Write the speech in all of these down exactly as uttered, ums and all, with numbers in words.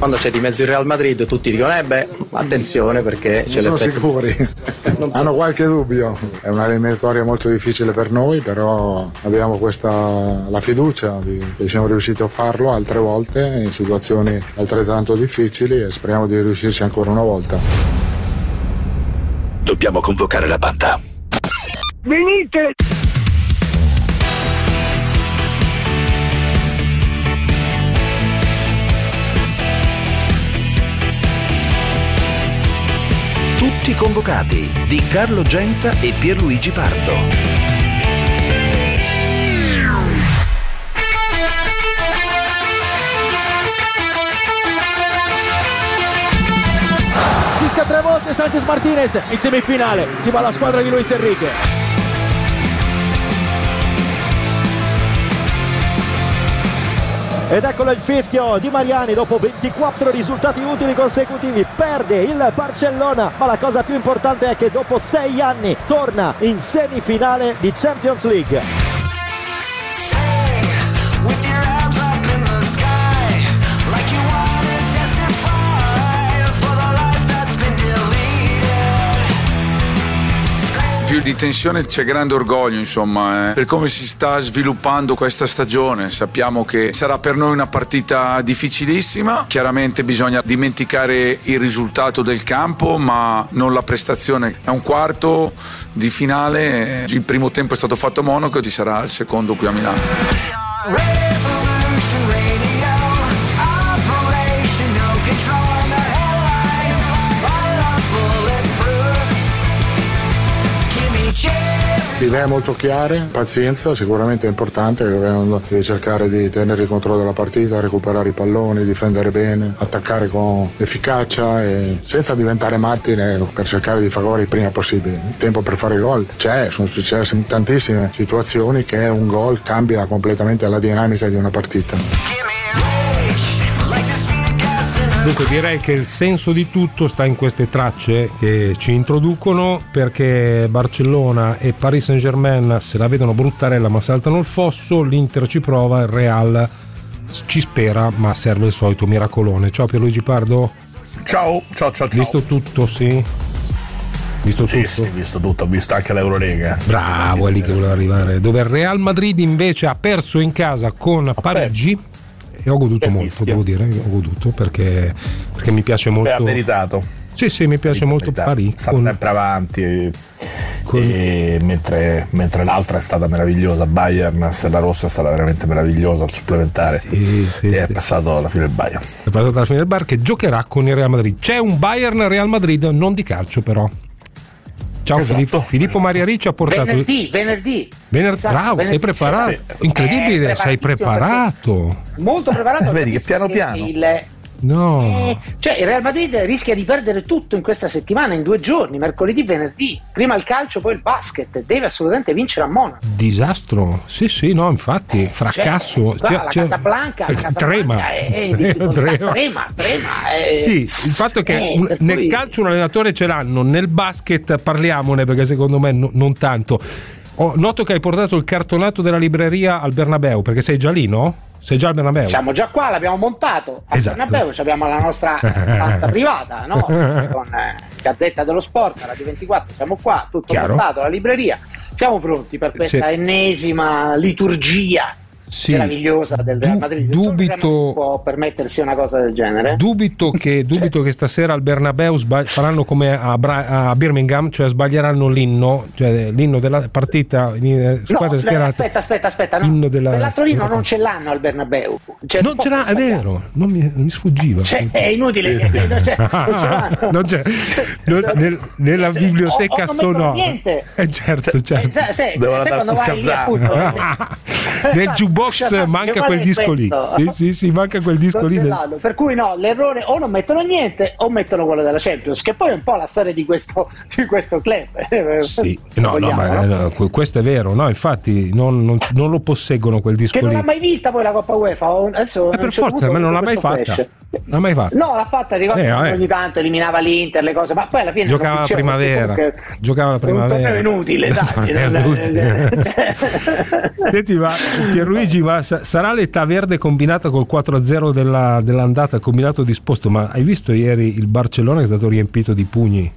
quando c'è di mezzo il Real Madrid tutti dicono eh beh, attenzione perché c'è non sono l'effetto. sicuri. Non so. Hanno qualche dubbio. È una eliminatoria molto difficile per noi, però abbiamo questa la fiducia di, che siamo riusciti a farlo altre volte in situazioni altrettanto difficili e speriamo di riuscirci ancora una volta. Dobbiamo convocare la banda. Venite! Tutti convocati di Carlo Genta e Pierluigi Pardo. Fischia tre volte Sanchez Martinez in semifinale, ci va la squadra di Luis Enrique. Ed eccolo il fischio di Mariani dopo ventiquattro risultati utili consecutivi, perde il Barcellona, ma la cosa più importante è che dopo sei anni torna in semifinale di Champions League. Più di tensione c'è grande orgoglio, insomma, eh, per come si sta sviluppando questa stagione. Sappiamo che sarà per noi una partita difficilissima, chiaramente bisogna dimenticare il risultato del campo ma non la prestazione. È un quarto di finale, il primo tempo è stato fatto a Monaco, ci sarà il secondo qui a Milano. Idee molto chiare, pazienza sicuramente è importante, deve cercare di tenere il controllo della partita, recuperare i palloni, difendere bene, attaccare con efficacia e senza diventare matti per cercare di fare gol il prima possibile. Il tempo per fare gol c'è, sono successe tantissime situazioni che un gol cambia completamente la dinamica di una partita. Dunque direi che il senso di tutto sta in queste tracce che ci introducono, perché Barcellona e Paris Saint-Germain se la vedono bruttarella ma saltano il fosso, l'Inter ci prova, il Real ci spera ma serve il solito miracolone. Ciao Pierluigi Pardo. Ciao, ciao, ciao, ciao. Visto tutto, sì? Visto sì, tutto? Sì, visto tutto, ho visto anche l'Eurolega. Bravo, è lì che voleva arrivare. Dove il Real Madrid invece ha perso in casa con ha Parigi. Perso. E ho goduto Beh, molto, mischia. devo dire, ho goduto perché, perché mi piace molto. Beh, ha meritato. Sì, sì, mi piace molto Parigi. Sta con... sempre avanti e, con... e mentre, mentre l'altra è stata meravigliosa, Bayern Stella Rossa è stata veramente meravigliosa al supplementare. Sì, sì, e è sì. passato alla fine del Bayern. È passato alla fine del Bayern che giocherà con il Real Madrid. C'è un Bayern Real Madrid, non di calcio però. Ciao esatto. Filippo. Filippo Maria Ricci ha portato venerdì, venerdì. Venerdì, esatto, bravo, venerdì. sei preparato. Sì. Incredibile, Eh, sei preparato. Molto preparato. Vedi che piano piano. Il, No. eh, cioè il Real Madrid rischia di perdere tutto in questa settimana, in due giorni, mercoledì, venerdì. Prima il calcio, poi il basket. Deve assolutamente vincere a Monaco. Disastro. Sì, sì, no, infatti, fracasso. Cioè, qua, Cioè, la cioè, Casablanca, la Casablanca trema. è, è trema, trema, trema. È, sì, il fatto è che eh, un, nel cui... calcio un allenatore ce l'hanno, nel basket parliamone perché secondo me no, non tanto. Oh, noto che hai portato il cartonato della libreria al Bernabeu, perché sei già lì, no? Sei già al Bernabeu? Siamo già qua, l'abbiamo montato al esatto. Bernabeu, abbiamo la nostra stanza privata, no? Con eh, Gazzetta dello Sport, Radio ventiquattro, siamo qua, tutto Chiaro. montato, la libreria. Siamo pronti per questa Sì. ennesima liturgia sì. meravigliosa del Real Madrid. Du- dubito non può permettersi una cosa del genere. Dubito che, dubito che stasera al Bernabeu sbagli- faranno come a, Bra- a Birmingham, cioè sbaglieranno l'inno, cioè l'inno della partita in squadre no, schierate. aspetta, aspetta, aspetta, no. Inno della... Quell'altro inno non ce l'hanno al Bernabeu. Cioè, non ce l'ha, è vero, non mi, mi sfuggiva. Cioè, è inutile, che non, c'è, non ce l'hanno. Non c'è, non, nel, nella biblioteca o, o sonora. Niente. Eh, certo, certo. Eh, sì, Devono sai quando vai lì, appunto, nel jukebox manca quel disco lì. Sì, sì, sì, manca quel disco lì. Nel... Per cui no, l'errore o non mettono niente o mettono quello della Champions, che poi è un po' la storia di questo, di questo club. Sì, no, vogliamo, no, ma no? No, questo è vero, no, infatti non, non, non lo posseggono quel disco che lì. non l'ha mai vinta poi la Coppa UEFA. Adesso eh, per forza, ma non l'ha mai fatta. Non l'ha mai fatta. No, l'ha fatta, ricordo, eh, ogni tanto eliminava l'Inter, le cose, ma poi alla fine giocava la primavera. Giocava la primavera. È inutile, dai. Senti, ma Pierluigi, Luigi, ma sa- sarà l'età verde combinata col quattro a zero della, dell'andata, combinato disposto, ma hai visto ieri il Barcellona che è stato riempito di pugni?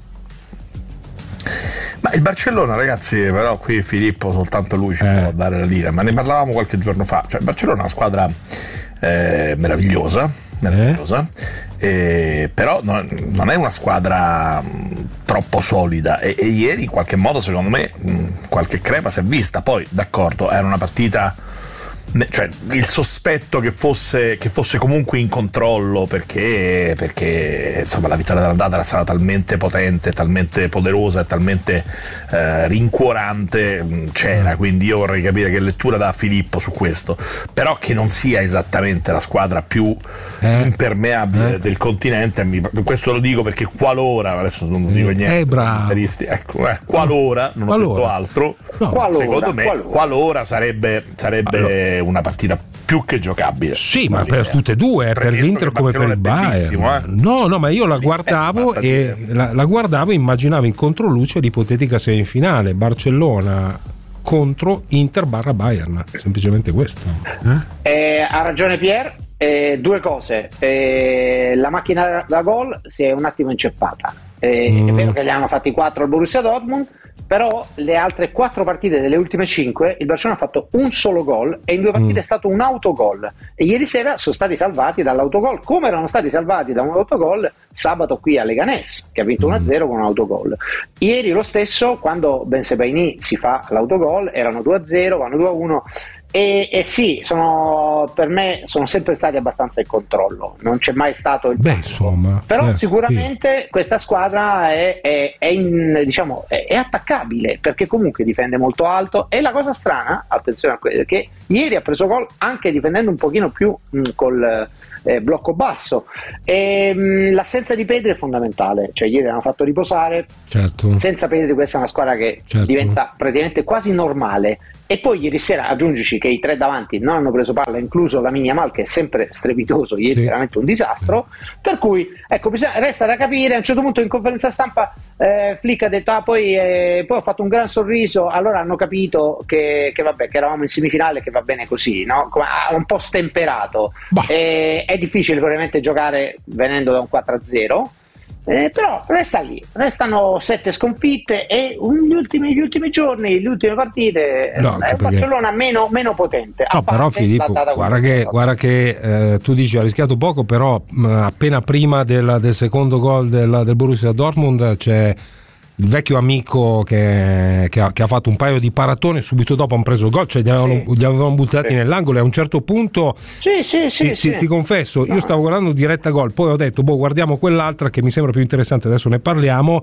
Ma il Barcellona, ragazzi, però qui Filippo soltanto lui ci eh. può dare la linea, ma ne parlavamo qualche giorno fa. Cioè il Barcellona è una squadra eh, meravigliosa, meravigliosa eh. Eh, però non, non è una squadra mh, troppo solida e, e ieri in qualche modo secondo me mh, qualche crepa si è vista. Poi d'accordo, era una partita, cioè il sospetto che fosse, che fosse comunque in controllo, perché, perché insomma la vittoria dell'andata era stata talmente potente, talmente poderosa e talmente eh, rincuorante, c'era, quindi io vorrei capire che lettura dà Filippo su questo, però che non sia esattamente la squadra più eh, impermeabile eh. del continente, questo lo dico perché qualora, adesso non dico niente, eh, bravo. Ecco, eh, qualora, non qualora. ho detto altro, no. qualora, secondo me qualora, qualora sarebbe, sarebbe allora. una partita più che giocabile. Sì, ma per tutte e due, per l'Inter come per il Bayern. Eh? No, no, ma io la guardavo eh, e la, la guardavo e immaginavo in controluce l'ipotetica semifinale Barcellona contro Inter barra Bayern, semplicemente questo. Eh? Eh, ha ragione Pier, eh, due cose. Eh, la macchina da gol si è un attimo inceppata. Eh, mm. È vero che gli hanno fatti quattro al Borussia Dortmund, però le altre quattro partite delle ultime cinque il Barcellona ha fatto un solo gol e in due partite mm. è stato un autogol, e ieri sera sono stati salvati dall'autogol, come erano stati salvati da un autogol sabato qui a Leganés, che ha vinto mm. uno a zero con un autogol. Ieri lo stesso, quando Bensebaini si fa l'autogol, erano due a zero, vanno due a uno. E, e sì, sono, per me sono sempre stati abbastanza in controllo, non c'è mai stato il Beh, insomma, però eh, sicuramente sì. questa squadra è, è, è, in, diciamo, è, è attaccabile, perché comunque difende molto alto, e la cosa strana, attenzione a questo, che ieri ha preso gol anche difendendo un pochino più mh, col eh, blocco basso, e mh, l'assenza di Pedri è fondamentale, cioè ieri l'hanno fatto riposare, certo. senza Pedri questa è una squadra che certo. diventa praticamente quasi normale. E poi ieri sera aggiungici che i tre davanti non hanno preso palla, incluso la Yamal, che è sempre strepitoso, ieri sì. veramente un disastro, per cui ecco, bisogna, resta da capire. A un certo punto in conferenza stampa eh, Flick ha detto ah poi, eh, poi ho fatto un gran sorriso, allora hanno capito che, che vabbè, che eravamo in semifinale, che va bene così, no? Come, ha un po' stemperato. Eh, è difficile probabilmente giocare venendo da un quattro a zero. Eh, però resta lì, restano sette sconfitte e gli ultimi, gli ultimi giorni, le ultime partite no, è un Barcellona meno, meno potente. No, però Filippo, guarda che, guarda che eh, tu dici ha rischiato poco, però mh, appena prima del, del secondo gol del, del Borussia Dortmund c'è il vecchio amico che, che, ha, che ha fatto un paio di paratone, subito dopo hanno preso il gol, cioè li avevano, sì. li avevano buttati sì. nell'angolo, e a un certo punto sì, sì, sì, ti, sì. Ti, ti confesso, no. io stavo guardando diretta gol, poi ho detto boh, guardiamo quell'altra che mi sembra più interessante, adesso ne parliamo,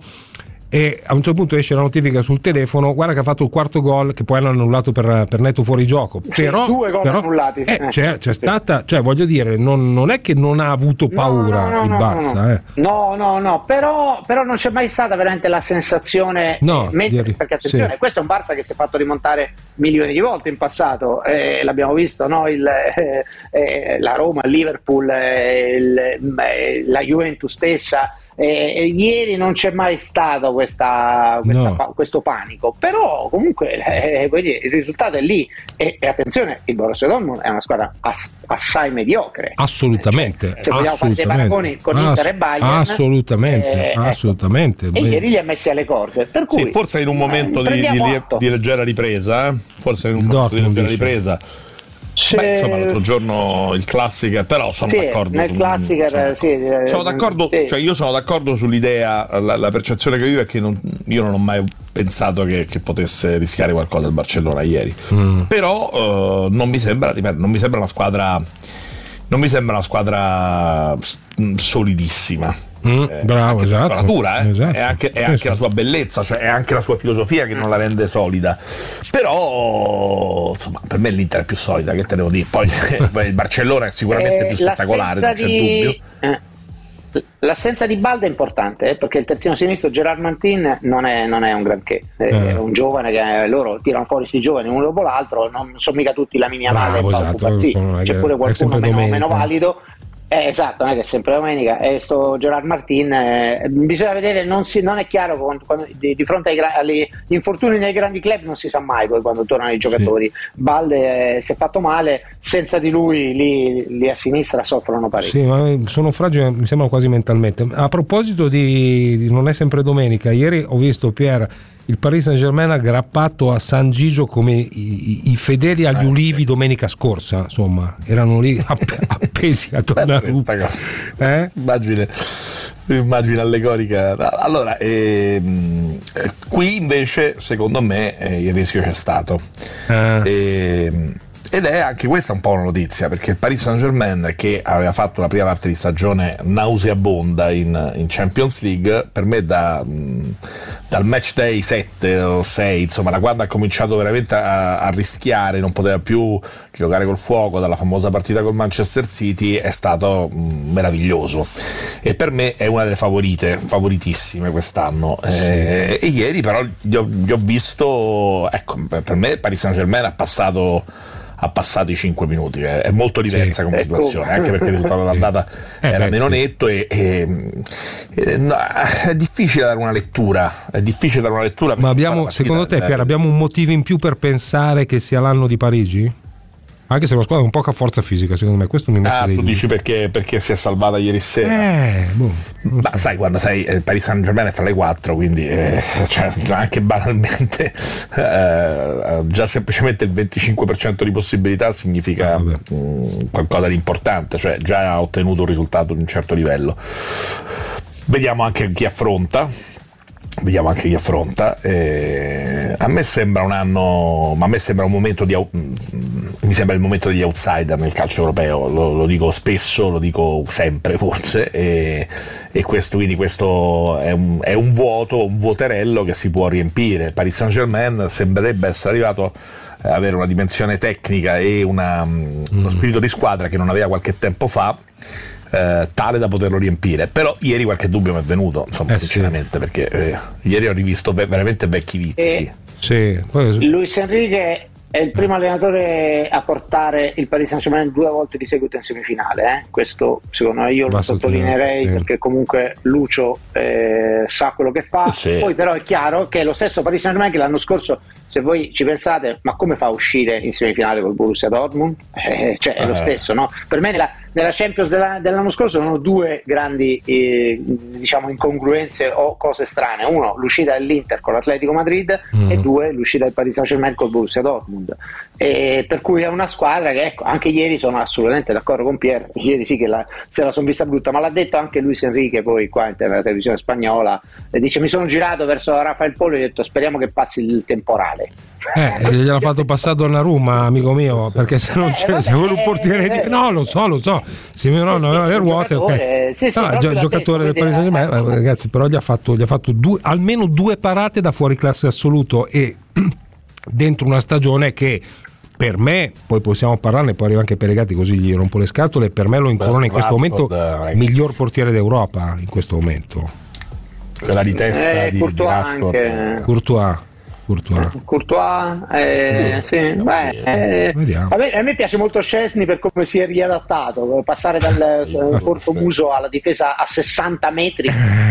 e a un certo punto esce la notifica sul telefono, guarda che ha fatto il quarto gol, che poi hanno annullato per, per netto fuorigioco, sì, però, due gol però annullati eh, c'è, c'è sì. stata, cioè voglio dire, non, non è che non ha avuto paura no, no, no, il Barça no no. Eh. no no no però, però non c'è mai stata veramente la sensazione no, eh, mentre, di, perché attenzione sì. questo è un Barça che si è fatto rimontare milioni di volte in passato, eh, l'abbiamo visto, no? il, eh, eh, la Roma, il Liverpool, eh, il, eh, la Juventus stessa. Eh, ieri non c'è mai stato questa, questa no. pa- questo panico, però comunque eh, dire, il risultato è lì, e, e attenzione, il Borussia Dortmund è una squadra ass- assai mediocre, assolutamente, cioè, se vogliamo fare dei paragoni con Ass- Inter e Bayern, assolutamente, eh, assolutamente ecco. E ieri li ha messi alle corde, per cui sì, forse in un momento eh, di, di, di leggera ripresa eh? forse in un il momento Dortmund, di leggera ripresa. Beh, insomma, l'altro giorno il Classicer, però sono sì, d'accordo. Nel Classicer, sono, sì, sono d'accordo, sì. Cioè io sono d'accordo sull'idea, la, la percezione che io è che non, io non ho mai pensato che, che potesse rischiare qualcosa il Barcellona ieri. Mm. Però uh, non mi sembra, ripeto, non mi sembra una squadra, non mi sembra una squadra solidissima. Mm, eh, bravo, esatto, natura, eh? esatto. È anche, è anche la sua bellezza, cioè è anche la sua filosofia che non la rende solida. Però insomma, per me l'Inter è più solida, che te devo dire. Poi il Barcellona è sicuramente eh, più spettacolare, non c'è di... dubbio. Eh. L'assenza di Balda è importante, eh, perché il terzino sinistro Gerard Martin non è, non è un granché, è eh. un giovane che loro tirano fuori questi giovani uno dopo l'altro, non sono mica tutti la mia male, esatto, sì, c'è pure qualcuno meno, meno valido. Eh, esatto, non è che è sempre domenica. E sto Gerard Martin, eh, bisogna vedere, non, si, non è chiaro quando, quando, di, di fronte ai, agli infortuni nei grandi club non si sa mai poi quando tornano i giocatori. Sì. Balde eh, si è fatto male, senza di lui lì, lì a sinistra soffrono parecchio. Sì, ma sono fragili, mi sembra quasi mentalmente. A proposito di, di non è sempre domenica, ieri ho visto Pier il Paris Saint-Germain aggrappato a San Gigio come i, i, i fedeli agli eh, ulivi sì. domenica scorsa, insomma, erano lì app- appesi a Donnarumma. Eh? Immagine, immagine allegorica. Allora, ehm, qui invece, secondo me, eh, il rischio c'è stato. Ah. Ehm, Ed è anche questa un po' una notizia, perché il Paris Saint-Germain, che aveva fatto una prima parte di stagione nauseabonda in, in Champions League, per me da, dal match day sette o sei, insomma, da quando ha cominciato veramente a, a rischiare, non poteva più giocare col fuoco, dalla famosa partita col Manchester City, è stato mh, meraviglioso. E per me è una delle favorite, favoritissime quest'anno. Sì. E, e ieri però gli ho, gli ho visto, ecco, per me il Paris Saint-Germain ha passato ha passato i cinque minuti, è molto diversa sì, come situazione, ecco. Anche perché il risultato dell'andata eh, era beh, meno sì. netto e, e, e no, è difficile dare una lettura, è difficile dare una lettura. Ma abbiamo, secondo te, Pier, abbiamo un motivo in più per pensare che sia l'anno di Parigi? Anche se la squadra ha un poca forza fisica, secondo me, questo mi mette Ah, dei tu dici perché, perché si è salvata ieri sera? Eh, boh, ma so. Sai, quando sei il Paris Saint-Germain è fra le quattro, quindi eh, cioè, anche banalmente eh, già semplicemente il venticinque per cento di possibilità significa ah, mh, qualcosa di importante, cioè già ha ottenuto un risultato di un certo livello. Vediamo anche chi affronta. Vediamo anche chi affronta. Eh, a me sembra un anno, ma a me sembra un momento di, mi sembra il momento degli outsider nel calcio europeo. Lo, lo dico spesso, lo dico sempre forse, e, e questo quindi questo è un, è un vuoto, un vuoterello che si può riempire. Paris Saint-Germain sembrerebbe essere arrivato a avere una dimensione tecnica e una, mm. uno spirito di squadra che non aveva qualche tempo fa. Eh, tale da poterlo riempire, però ieri qualche dubbio mi è venuto, insomma, eh, sinceramente, sì. perché eh, ieri ho rivisto ve- veramente vecchi vizi. E sì. Poi... Luis Enrique è il primo allenatore a portare il Paris Saint-Germain due volte di seguito in semifinale, eh? Questo secondo me io lo sottolineerei, sì. perché comunque Lucio eh, sa quello che fa, sì. Poi però è chiaro che è lo stesso Paris Saint-Germain che l'anno scorso, se voi ci pensate, ma come fa a uscire in semifinale col Borussia Dortmund? Eh, cioè è lo stesso, no? Per me nella, nella Champions della, dell'anno scorso sono due grandi eh, diciamo incongruenze o cose strane. Uno, l'uscita dell'Inter con l'Atletico Madrid, mm. e due, l'uscita del Paris Saint-Germain col Borussia Dortmund. E per cui è una squadra che, ecco, anche ieri sono assolutamente d'accordo con Pier, ieri sì che la, se la sono vista brutta, ma l'ha detto anche Luis Enrique poi qua in nella televisione spagnola, e dice: mi sono girato verso Rafael Pollo e ho detto speriamo che passi il temporale. Eh, gliel'ha fatto passare Donnarumma, amico mio, perché se non c'è, eh, se vuole un portiere di... no, lo so, lo so, se mio nonno aveva le ruote, ok. Sì, sì, no, il giocatore del Paris Saint-Germain, eh, ragazzi, però gli ha fatto, gli ha fatto due, almeno due parate da fuori classe assoluto, e dentro una stagione che per me, poi possiamo parlarne, poi arriva anche Peregatti così gli rompo le scatole, per me lo incorona in questo momento il miglior portiere d'Europa in questo momento. Quella di testa eh, di, Courtois, di Rashford. anche. Courtois. Courtois, Courtois eh, sì. Sì. Beh, eh, a, me, a me piace molto Szczesny per come si è riadattato, passare dal corto muso alla difesa a sessanta metri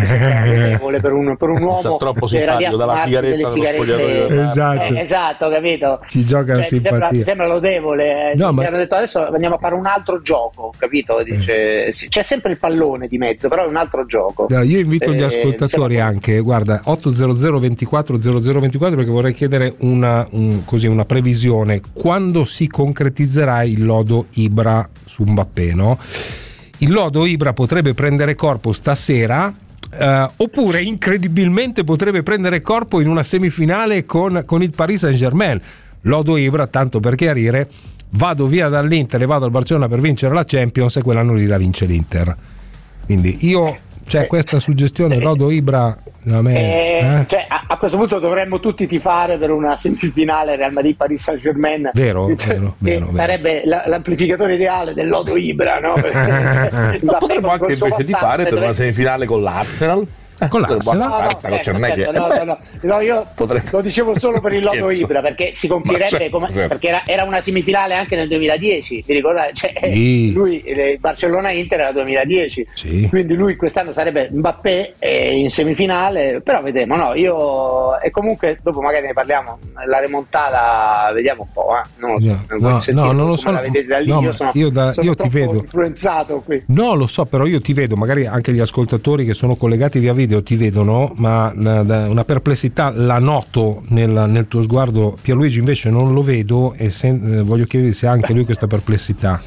vuole per un, per un uomo troppo simpatico, dalla sigaretta dello spogliatoio. Esatto. Eh, esatto, capito? Ci gioca cioè, simpatia. Mi sembra, sembra lodevole. No, mi ma... hanno detto adesso andiamo a fare un altro gioco, capito? Dice, eh. c'è sempre il pallone di mezzo, però è un altro gioco. No, io invito gli ascoltatori eh, anche, guarda, otto zero zero ventiquattro zero zero ventiquattro, perché vorrei chiedere una, un, così, una previsione: quando si concretizzerà il lodo Ibra su Mbappé, no? Il lodo Ibra potrebbe prendere corpo stasera, eh, oppure incredibilmente potrebbe prendere corpo in una semifinale con, con il Paris Saint-Germain. Lodo Ibra, tanto per chiarire, vado via dall'Inter e vado al Barcellona per vincere la Champions, e quell'anno lì la vince l'Inter. Quindi io, c'è questa suggestione, Lodo Ibra a me, eh, eh? Cioè, a, a questo punto dovremmo tutti tifare per una semifinale Real Madrid-Paris Saint-Germain, vero, vero, vero, sarebbe vero. La, l'amplificatore ideale del Lodo Ibra, no? Ma potremmo anche invece tifare per una semifinale con l'Arsenal, Collarsela. No, no, certo, non è che... no, no, no, no, io potrebbe... lo dicevo solo per il loto Ibra, perché si compirebbe certo, come... certo. perché era, era una semifinale anche nel duemiladieci, vi ricordate? Cioè, sì. Lui, il Barcellona-Inter era duemiladieci, sì. Quindi lui quest'anno sarebbe Mbappé eh, in semifinale, però vedremo, no, io e comunque dopo magari ne parliamo, la remontata vediamo un po', eh. non lo so, no, no, no, non lo so, la vedete da lì, no, io sono, io, da, sono io ti vedo influenzato qui. No, lo so, però io ti vedo, magari anche gli ascoltatori che sono collegati via video ti vedono, ma una perplessità la noto nel, nel tuo sguardo. Pierluigi invece non lo vedo e se, eh, voglio chiedere se ha anche lui questa perplessità.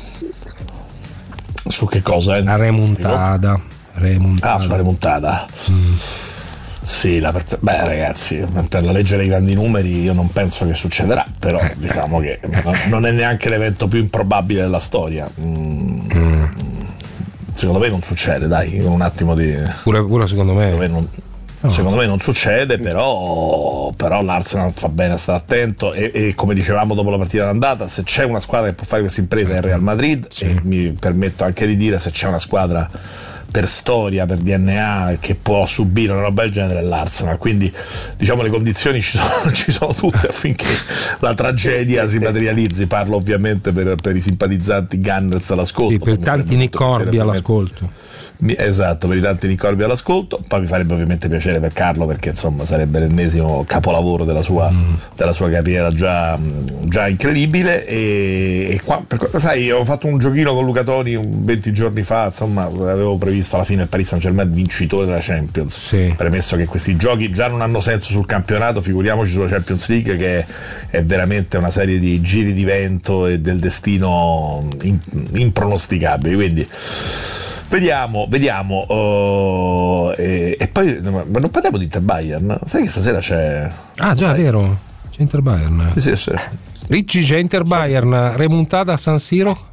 Su che cosa? La remontata. remontata. Ah, sulla remontata. Mm. Sì, la per... beh ragazzi, per la legge dei grandi numeri io non penso che succederà, però eh, diciamo che eh, non, non è neanche l'evento più improbabile della storia. Mm. Mm. Secondo me non succede, dai, con un attimo di... Pure, pure secondo me. Secondo me non, oh. secondo me non succede, però, però l'Arsenal fa bene a stare attento e, e come dicevamo dopo la partita d'andata, se c'è una squadra che può fare questa impresa è il Real Madrid, sì. E mi permetto anche di dire, se c'è una squadra per storia, per D N A che può subire una roba del genere è l'Arsenal, quindi diciamo le condizioni ci sono, ci sono tutte affinché la tragedia si materializzi. Parlo ovviamente per, per i simpatizzanti Gunners all'ascolto, sì, per tanti Nick Corby all'ascolto, esatto, per i tanti Nick Corby all'ascolto. Poi mi farebbe ovviamente piacere per Carlo, perché insomma sarebbe l'ennesimo capolavoro della sua, mm. della sua carriera già, già incredibile. E, e qua, per, sai, ho fatto un giochino con Luca Toni venti giorni fa, insomma avevo previsto alla fine il Paris Saint-Germain vincitore della Champions, sì. Premesso che questi giochi già non hanno senso sul campionato, figuriamoci sulla Champions League, che è veramente una serie di giri di vento e del destino impronosticabili, quindi vediamo, vediamo uh, e, e poi ma non parliamo di Inter Bayern, sai che stasera c'è ah già, è vero, c'è Inter Bayern, sì, sì, sì. Ricci, c'è Inter Bayern, remontata a San Siro?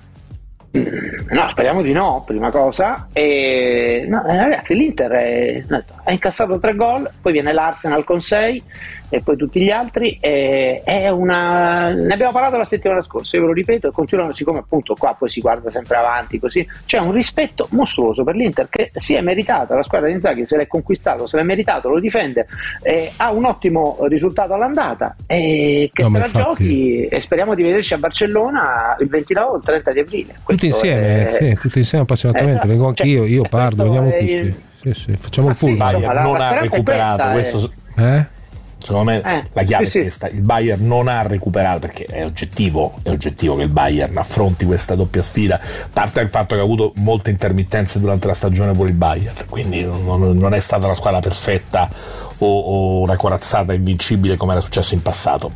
No, speriamo di no, prima cosa. E, no, ragazzi, l'Inter è, ha incassato tre gol, poi viene l'Arsenal con sei e poi tutti gli altri. E, è una... Ne abbiamo parlato la settimana scorsa, io ve lo ripeto, e continuano, siccome appunto qua poi si guarda sempre avanti così, c'è un rispetto mostruoso per l'Inter che si è meritata, la squadra di Inzaghi se l'è conquistato, se l'è meritato, lo difende, e ha un ottimo risultato all'andata e che no, se la infatti... giochi, e speriamo di vederci a Barcellona il ventinove o il trenta di aprile. Tutti insieme, è... sì, tutti insieme appassionatamente, eh, vengo anch'io, io parlo, veniamo tutti, il... sì, sì, facciamo ah, il pull. Sì, Bayern non ha recuperato questo, eh? Secondo me eh, la chiave sì, è questa, il Bayern non ha recuperato, perché è oggettivo, è oggettivo che il Bayern affronti questa doppia sfida, parte dal fatto che ha avuto molte intermittenze durante la stagione pure il Bayern, quindi non, non è stata una squadra perfetta o, o una corazzata invincibile come era successo in passato.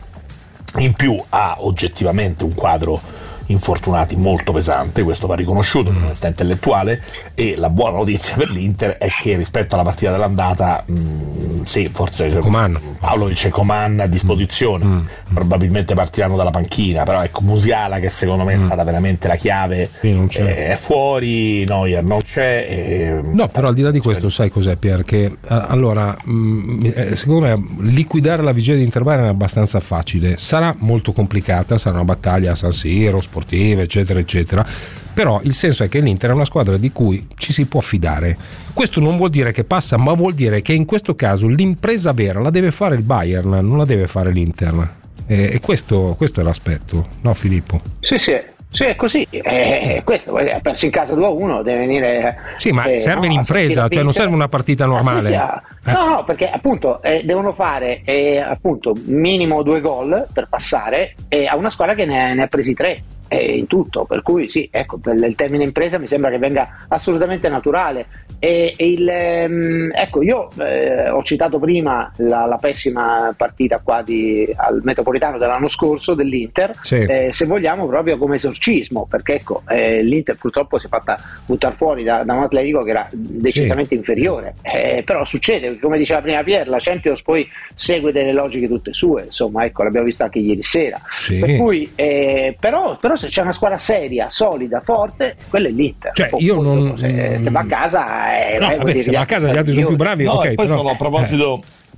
In più ha oggettivamente un quadro infortunati molto pesante, questo va riconosciuto, per onestà intellettuale, e la buona notizia per l'Inter è che rispetto alla partita dell'andata mh, sì, forse Coman. Paolovic e Coman a disposizione, mm. probabilmente partiranno dalla panchina, però ecco Musiala, che secondo me mm. è stata veramente la chiave, sì, non c'è. è fuori, Neuer non c'è e... no, però al di là di questo sai cos'è, Pier, che allora mh, secondo me liquidare la vigilia di Inter Bayern è abbastanza facile, sarà molto complicata, sarà una battaglia a San Siro, sportive eccetera eccetera, però il senso è che l'Inter è una squadra di cui ci si può fidare. Questo non vuol dire che passa, ma vuol dire che in questo caso l'impresa vera la deve fare il Bayern, non la deve fare l'Inter, e, e questo, questo è l'aspetto, no Filippo? Sì, sì, sì, è così, eh, questo ha perso in casa due a uno, deve venire, sì, ma eh, serve no, l'impresa, cioè non serve una partita normale, ah, sì, sì, ah. no no perché appunto eh, devono fare eh, appunto minimo due gol per passare, e a una squadra che ne, ne ha presi tre in tutto, per cui sì, ecco, il termine impresa mi sembra che venga assolutamente naturale. E, e il, ehm, ecco, io eh, ho citato prima la, la pessima partita qua di, al Metropolitano dell'anno scorso dell'Inter, sì. eh, se vogliamo proprio come esorcismo, perché ecco eh, l'Inter purtroppo si è fatta buttare fuori da, da un Atletico che era decisamente sì. inferiore, eh, però succede, come diceva prima Pier, la Champions poi segue delle logiche tutte sue, insomma, ecco, l'abbiamo visto anche ieri sera, sì. per cui eh, però, però se c'è una squadra seria, solida, forte, quello è l'Inter. Cioè, io poi, non... se, se va a casa eh, no, vabbè, se va a casa gli altri sono più bravi, no, ok, e poi però... sono, a proposito eh.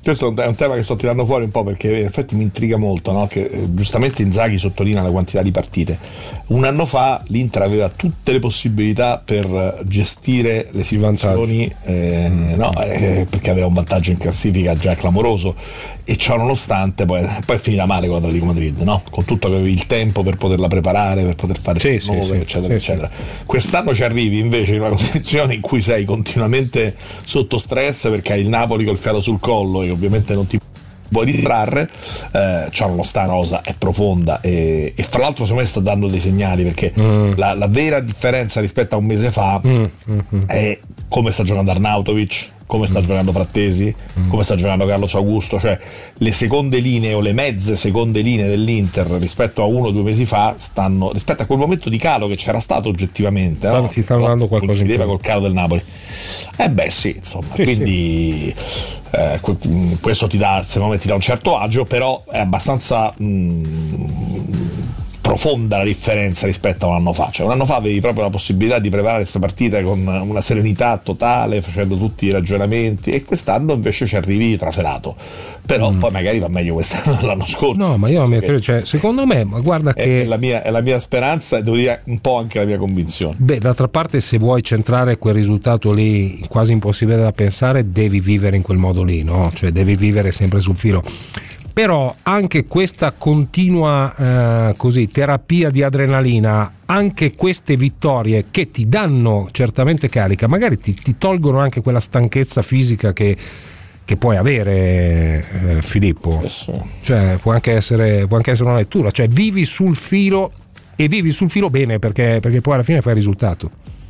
questo è un tema che sto tirando fuori un po' perché in effetti mi intriga molto, no? Che eh, giustamente Inzaghi sottolinea la quantità di partite. Un anno fa l'Inter aveva tutte le possibilità per gestire le situazioni, eh, mm. no? eh, perché aveva un vantaggio in classifica già clamoroso, e ciò nonostante poi, poi è finita male con l'Atletico Madrid, no? Con tutto che avevi il tempo per poterla preparare, per poter fare sì, nuove, sì, eccetera, sì, eccetera. Sì. Quest'anno ci arrivi invece in una condizione in cui sei continuamente sotto stress perché hai il Napoli col fiato sul collo e ovviamente non ti vuoi distrarre, eh, cioè la sta rosa è profonda e, e fra l'altro secondo me sta dando dei segnali, perché mm. la, la vera differenza rispetto a un mese fa mm. Mm-hmm. è come sta giocando Arnautovic, come sta mm. giocando Frattesi, mm. come sta giocando Carlos Augusto, cioè le seconde linee o le mezze seconde linee dell'Inter rispetto a uno o due mesi fa stanno, rispetto a quel momento di calo che c'era stato oggettivamente, stanno, no? ti stanno dando qualcosa in più col calo del Napoli. Eh beh sì, insomma, sì, quindi sì. Eh, questo ti dà, secondo me ti dà un certo agio, però è abbastanza mh, profonda la differenza rispetto a un anno fa. Cioè un anno fa avevi proprio la possibilità di preparare queste partite con una serenità totale, facendo tutti i ragionamenti, e quest'anno invece ci arrivi trafelato, però mm. poi magari va meglio quest'anno dell'anno scorso. No, ma io che, cioè, secondo me, ma guarda che è la mia, è la mia speranza e devo dire un po' anche la mia convinzione. Beh, d'altra parte, se vuoi centrare quel risultato lì quasi impossibile da pensare, devi vivere in quel modo lì, no? Cioè devi vivere sempre sul filo. Però anche questa continua eh, così terapia di adrenalina, anche queste vittorie che ti danno certamente carica, magari ti, ti tolgono anche quella stanchezza fisica che, che puoi avere, eh, Filippo. Cioè può anche essere può anche essere una lettura, cioè vivi sul filo e vivi sul filo bene, perché, perché poi alla fine fai il risultato.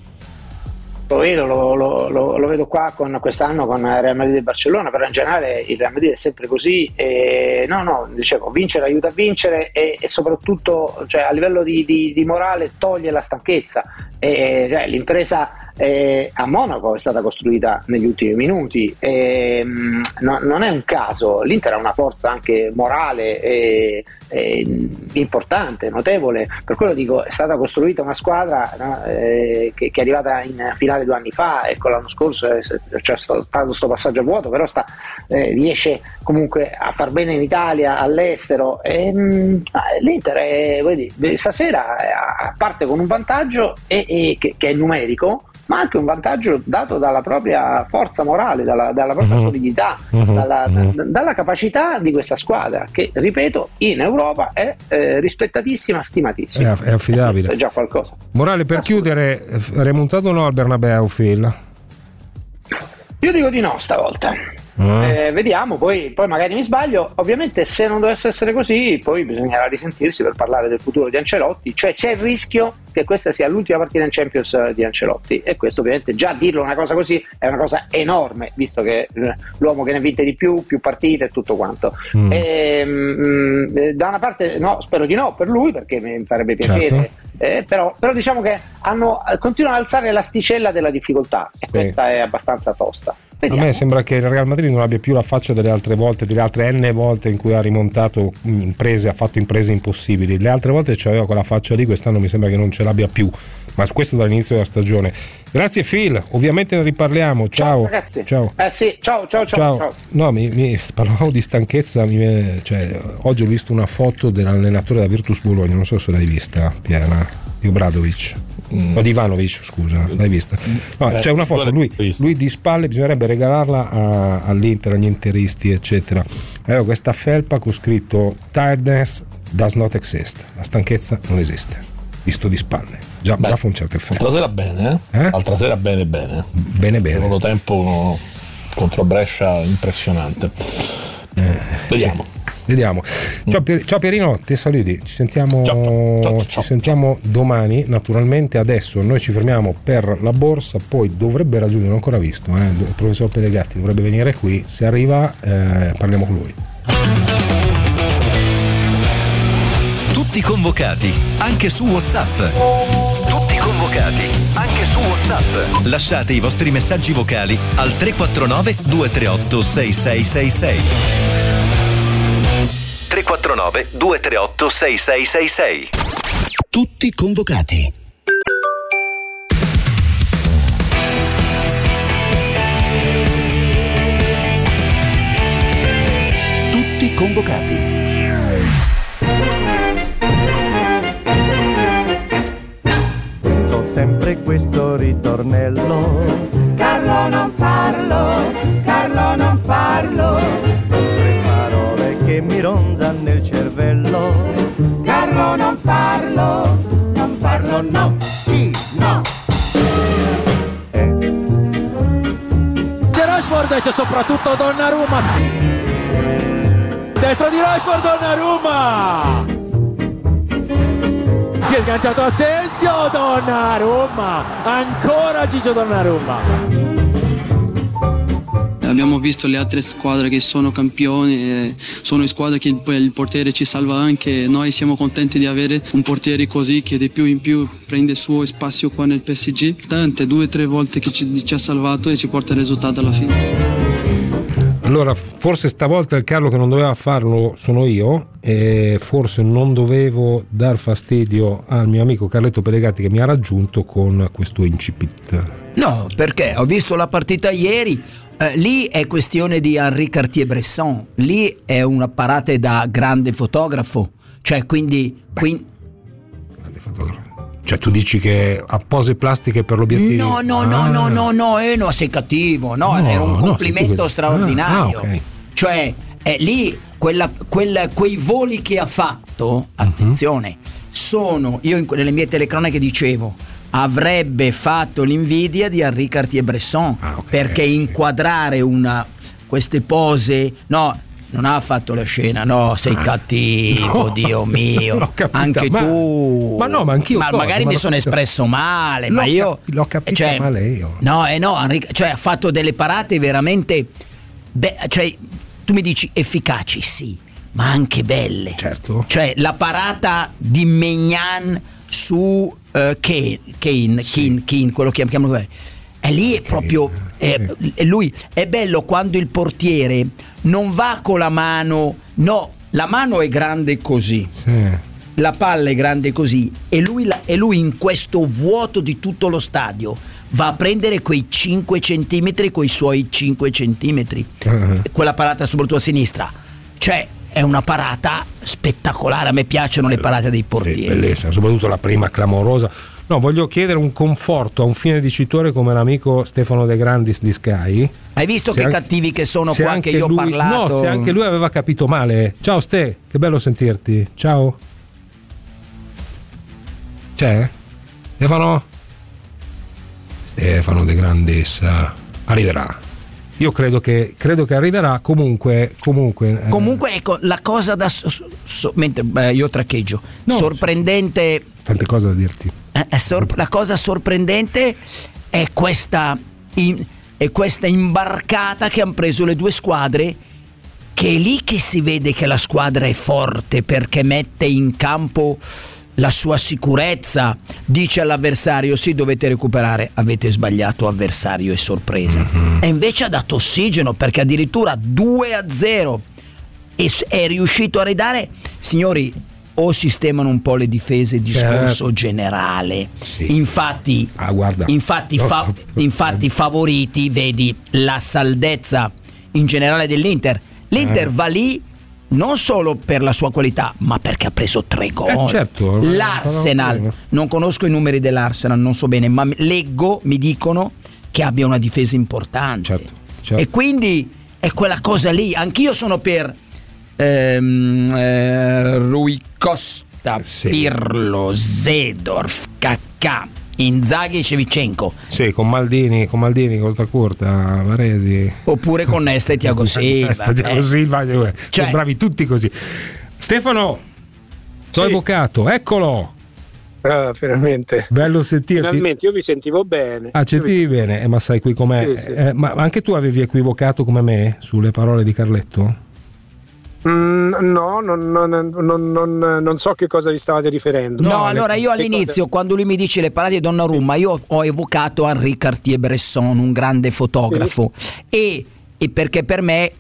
Lo vedo, lo, lo, lo, lo vedo qua con quest'anno con Real Madrid e Barcellona, però in generale il Real Madrid è sempre così, e no no dicevo, vincere aiuta a vincere e, e soprattutto, cioè, a livello di, di, di morale toglie la stanchezza, e, cioè, l'impresa eh, a Monaco è stata costruita negli ultimi minuti, e, mh, no, non è un caso, l'Inter ha una forza anche morale e, e importante, notevole, per quello dico, è stata costruita una squadra, no, eh, che, che è arrivata in finale due anni fa, ecco, l'anno scorso c'è cioè, stato questo passaggio a vuoto, però sta, eh, riesce comunque a far bene in Italia, all'estero, e, mh, l'Inter è, vedi, stasera eh, parte con un vantaggio e, e, che, che è numerico, ma anche un vantaggio dato dalla propria forza morale, dalla, dalla propria uh-huh. solidità, uh-huh. Dalla, uh-huh. Da, dalla capacità di questa squadra che, ripeto, in Europa è eh, rispettatissima, stimatissima. È, è affidabile. È già qualcosa. Morale, per chiudere, remontato o no al Bernabeu, Phil? Io dico di no stavolta. Uh-huh. Eh, vediamo, poi, poi magari mi sbaglio. Ovviamente se non dovesse essere così, poi bisognerà risentirsi per parlare del futuro di Ancelotti, cioè c'è il rischio che questa sia l'ultima partita in Champions di Ancelotti, e questo ovviamente, già dirlo una cosa così è una cosa enorme, visto che l'uomo che ne ha vinte di più, più partite e tutto quanto. Mm. E, mh, da una parte no, spero di no per lui, perché mi farebbe piacere, certo. eh, però, però diciamo che hanno, continuano ad alzare l'asticella della difficoltà, e sì. Questa è abbastanza tosta. Vediamo. A me sembra che il Real Madrid non abbia più la faccia delle altre volte, delle altre n volte in cui ha rimontato imprese, ha fatto imprese impossibili. Le altre volte c'aveva quella faccia lì, quest'anno mi sembra che non ce l'abbia più, ma questo dall'inizio della stagione. Grazie Phil, ovviamente ne riparliamo. Ciao, ciao ragazzi. Ciao. Eh sì, ciao, ciao, ciao. ciao. No, mi, mi parlavo di stanchezza, mi, cioè, oggi ho visto una foto dell'allenatore da Virtus Bologna, non so se l'hai vista, Piana, di Obradovic. Mm. O di Ivanovic, scusa, l'hai vista? No, eh, c'è una foto, lui, lui di spalle, bisognerebbe regalarla a, all'Inter, agli interisti, eccetera. Aveva questa felpa con scritto "Tiredness does not exist", la stanchezza non esiste, visto di spalle. Già, già fa un certo effetto. L'altra sera bene, eh? eh? L'altra sera bene bene. Bene bene. Secondo tempo uno contro Brescia impressionante. Eh, Vediamo. Sì. Vediamo. Ciao, Pier, ciao Pierino, ti saluti. Ci sentiamo, ciao, ciao, ci ciao, sentiamo ciao. domani. Naturalmente adesso noi ci fermiamo per la borsa, poi dovrebbe raggiungere, non ho ancora visto, eh, il professor Pelegatti dovrebbe venire qui. Se arriva eh, parliamo con lui. Tutti convocati, anche su WhatsApp. Tutti convocati, anche su WhatsApp. Lasciate i vostri messaggi vocali al tre quattro nove due tre otto sei sei sei sei. tre quattro nove due tre otto sei sei sei sei. Tutti convocati. convocati. Sento sempre questo ritornello. Carlo non farlo, Carlo non farlo. Sempre parole che mi ronzano nel cervello. Carlo non farlo, non farlo no, sì, no. C'è Rashford e c'è soprattutto Donnarumma. Destra di Rashford, Donnarumma. Si è sganciato Asensio, Donnarumma. Ancora Gigio Donnarumma. Abbiamo visto le altre squadre che sono campioni, e sono squadre che poi il portiere ci salva anche. Noi siamo contenti di avere un portiere così che di più in più prende il suo spazio qua nel P S G. Tante, due o tre volte che ci, ci ha salvato e ci porta il risultato alla fine. Allora, forse stavolta il Carlo che non doveva farlo sono io, e forse non dovevo dar fastidio al mio amico Carletto Pelegatti che mi ha raggiunto con questo incipit. No, perché ho visto la partita ieri. Eh, lì è questione di Henri Cartier-Bresson, lì è una parata da grande fotografo, cioè quindi, quindi... grande fotografo. Cioè tu dici che ha pose plastiche per l'obiettivo? No, no, ah. no, no, no, no, eh, no, sei cattivo, no, no era un complimento no, straordinario. Ah, ah, okay. Cioè, è lì quella, quella, quei voli che ha fatto, attenzione, uh-huh. sono, io in, nelle mie telecronache dicevo, avrebbe fatto l'invidia di Henri Cartier-Bresson, ah, okay, perché inquadrare una, queste pose, no, non ha fatto la scena, no, sei ah, cattivo, no, Dio mio, capito, anche ma, tu. Ma no, ma anch'io. Ma cosa, magari ma mi sono capito. espresso male, l'ho ma io cap- l'ho capito cioè, male io. No, eh no, Henri, cioè ha fatto delle parate veramente be- cioè tu mi dici efficaci, sì, ma anche belle. Certo. Cioè la parata di Maignan su uh, Kane, Kane, sì. Kane, Kane, quello che chiamano, e lì è proprio è, è lui è bello quando il portiere non va con la mano, no, la mano è grande così, sì. la palla è grande così, e lui, la, e lui in questo vuoto di tutto lo stadio va a prendere quei cinque centimetri, quei suoi cinque centimetri, uh-huh. quella parata soprattutto a sinistra, cioè è una parata spettacolare. A me piacciono le parate dei portieri. Sì, bellissima, soprattutto la prima clamorosa. No, voglio chiedere un conforto a un fine dicitore come l'amico Stefano De Grandis di Sky. Hai visto se che anche, cattivi che sono qua, che io lui, ho parlato? No, se anche lui aveva capito male. Ciao Ste, che bello sentirti. Ciao. C'è? Stefano? Stefano De Grandis arriverà. Io credo che credo che arriverà comunque comunque comunque ecco la cosa da so, so, mentre beh, io traccheggio no, sorprendente, tante cose da dirti. Eh, è sor- la cosa sorprendente è questa in, è questa imbarcata che hanno preso le due squadre, che è lì che si vede che la squadra è forte, perché mette in campo la sua sicurezza, dice all'avversario sì, dovete recuperare, avete sbagliato avversario e sorpresa, mm-hmm. e invece ha dato ossigeno, perché addirittura due a zero e è riuscito a ridare. Signori, o sistemano un po' le difese, discorso certo. generale, sì. infatti ah, guarda. infatti, fa, infatti favoriti, vedi la saldezza in generale dell'Inter, l'Inter eh. va lì non solo per la sua qualità, ma perché ha preso tre gol. Eh certo, L'Arsenal, non conosco i numeri dell'Arsenal, non so bene, ma leggo, mi dicono che abbia una difesa importante. Certo, certo. E quindi è quella cosa lì. Anch'io sono per ehm, eh, Rui Costa, sì. Pirlo, Zedorf, Kakà, Inzaghi e Shevchenko. Sì, con Maldini, con Maldini, Costa Curta, Varesi. Oppure con Nesta e Thiago Silva. Nesta e Thiago eh. Silva, cioè, sono bravi tutti così. Stefano, tuo sì. avvocato, eccolo. Ah, finalmente. Bello sentirti. Finalmente, io vi sentivo bene. Ah, sentivi bene, eh, ma sai qui com'è. Sì, sì. Eh, ma anche tu avevi equivocato come me sulle parole di Carletto? Mm, no, non, non, non, non, non so che cosa vi stavate riferendo. No, no allora le, io all'inizio, quando lui mi dice le parate di Donnarumma, io ho evocato Henri Cartier-Bresson, un grande fotografo, sì. e, e perché per me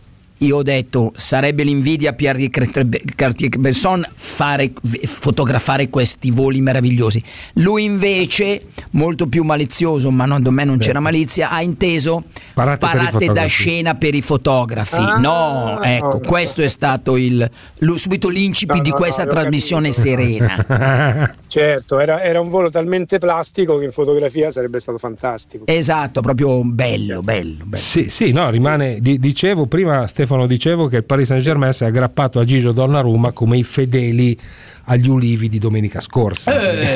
io ho detto sarebbe l'invidia Pierre Cartier-Bresson fare fotografare questi voli meravigliosi. Lui invece, molto più malizioso, ma non, da me non Beh. c'era malizia, ha inteso parate, parate da scena per i fotografi. Ah, no, ecco, no, questo no. è stato il lui, subito l'incipit no, di questa no, trasmissione capito. serena. Certo, era, era un volo talmente plastico che in fotografia sarebbe stato fantastico. Esatto, proprio bello, bello, bello. Sì, sì, no, rimane, di, dicevo prima Stefano, dicevo che il Paris Saint-Germain si è aggrappato a Gigio Donnarumma come i fedeli agli ulivi di domenica scorsa.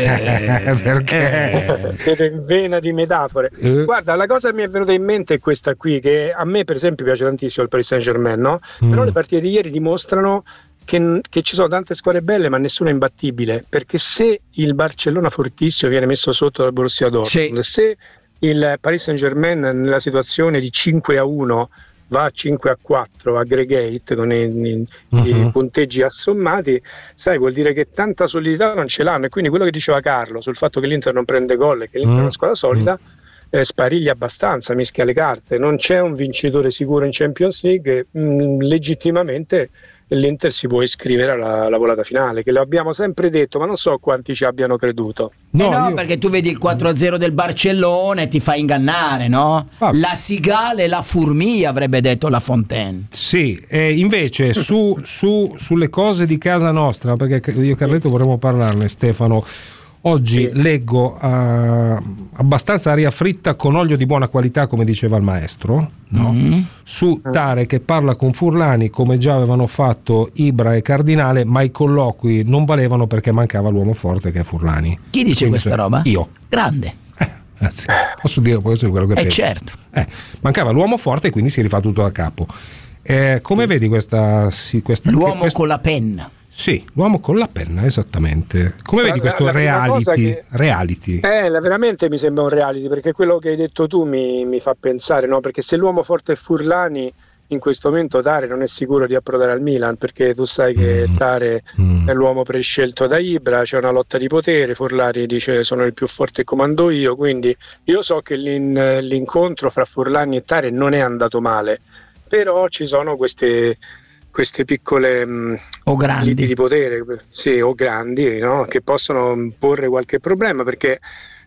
Eh, perché siete in vena di metafore. Eh. Guarda, la cosa che mi è venuta in mente è questa qui, che a me per esempio piace tantissimo il Paris Saint-Germain, no? Mm. Però le partite di ieri dimostrano Che, che ci sono tante squadre belle ma nessuna imbattibile, perché se il Barcellona fortissimo viene messo sotto dal Borussia Dortmund, sì. se il Paris Saint-Germain nella situazione di cinque a uno va a cinque a quattro aggregate con i, i, uh-huh. i punteggi assommati, sai, vuol dire che tanta solidità non ce l'hanno, e quindi quello che diceva Carlo sul fatto che l'Inter non prende gol e che l'Inter uh-huh. è una squadra solida eh, spariglia abbastanza, mischia le carte, non c'è un vincitore sicuro in Champions League, mh, legittimamente l'Inter si può iscrivere alla, alla volata finale, che lo abbiamo sempre detto, ma non so quanti ci abbiano creduto. No, eh no io... perché tu vedi il quattro a zero del Barcellona e ti fa ingannare, no? Ah. La cigale e la furmia, avrebbe detto La Fontaine. Sì, e invece su, su, sulle cose di casa nostra, perché io e Carletto vorremmo parlarne, Stefano. Oggi sì. leggo uh, abbastanza aria fritta con olio di buona qualità, come diceva il maestro, no? mm. su Tare che parla con Furlani come già avevano fatto Ibra e Cardinale, ma i colloqui non valevano perché mancava l'uomo forte che è Furlani. Chi dice Quindi, questa roba? Io. Grande. Eh, grazie. Posso dire questo è quello che eh penso. Certo. Eh, mancava l'uomo forte e quindi si rifà tutto da capo. Eh, come sì. vedi questa, sì, questa l'uomo questa... con la penna? Sì, l'uomo con la penna, esattamente. Come la, vedi questo la, la reality? Che, reality? Eh, veramente mi sembra un reality, perché quello che hai detto tu mi, mi fa pensare, no? Perché se l'uomo forte è Furlani, in questo momento Tare non è sicuro di approdare al Milan, perché tu sai che mm. Tare mm. è l'uomo prescelto da Ibra, c'è una lotta di potere, Furlani dice sono il più forte e comando io, quindi io so che l'in, l'incontro fra Furlani e Tare non è andato male, però ci sono queste... queste piccole mh, o grandi liti di potere, sì, o grandi, no? Che possono porre qualche problema, perché